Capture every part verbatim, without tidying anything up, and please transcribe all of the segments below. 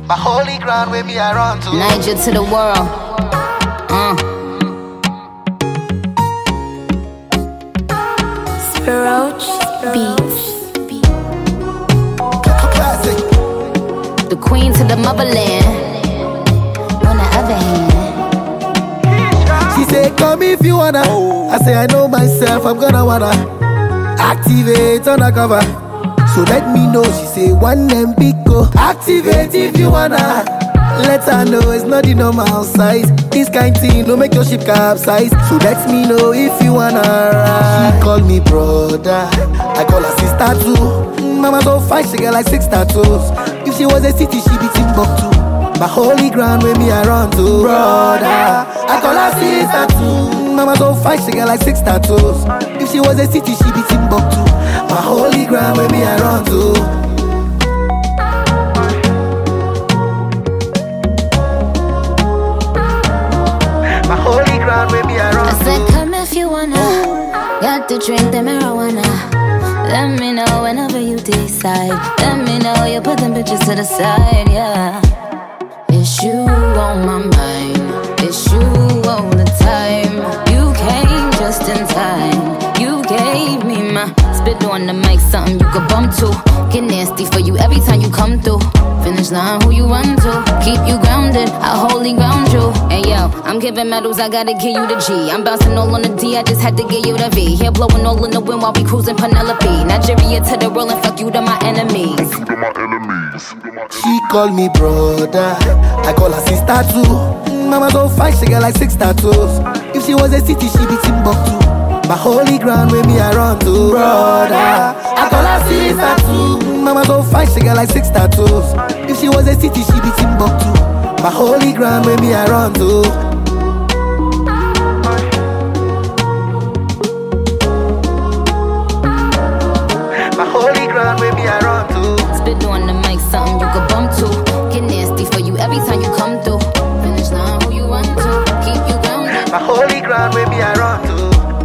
My holy ground where me I run to. Niger to the world. Uh. Roach Beats. Classic. The queen to the motherland. On the other hand, She say come if you wanna. I say I know myself, I'm gonna wanna activate undercover. So let me know. She say one M big go. Activate if you wanna. Let her know it's not the normal size. This kind thing no make your ship capsize. So let me know if you wanna ride. She call me brother, I call her sister too. Mama so fine, she got like six tattoos. If she was a city, she be Timbuktu. My holy ground where me I run to. Brother, I call her sister too. Mama so fine, she got like six tattoos. If she was a city, she be Timbuktu. My holy ground where me I run to. My holy ground where me I run I to. said come if you wanna. Got to drink the marijuana. Let me know whenever you decide. Let me know you put them bitches to the side, yeah. It's you on my mind. It's you all the time. You came just in time. You gave me my spit on the mic, something you could bump to. Get nasty for you every time you come through. Finish line, who you run to? Keep you grounded, I wholly ground you. Hey yo, I'm giving medals, I gotta give you the G. I'm bouncing all on the D, I just had to give you the V. Here blowing all in the wind while we cruising Penelope. Nigeria to the world and fuck you to my enemies. She call me brother, I call her sister too. Mama so fine, she got like six tattoos. If she was a city, she be Timbuktu. My holy ground where me I run to. Brother, I call her sister too. Mama so fine, she got like six tattoos. If she was a city, she be Timbuktu. My holy ground where me I run to. My holy ground where me I run to. Spit on the mic, something you could bump to. Get nasty for you every time you come through. Finish line, who you run to? Keep you grounded. My holy ground where me I run to.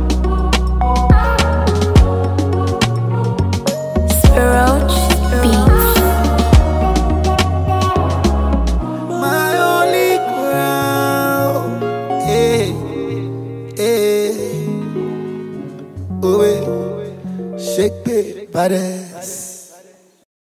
Roach Beats. My holy ground. Hey, hey. Oh, hey. Shake it, body.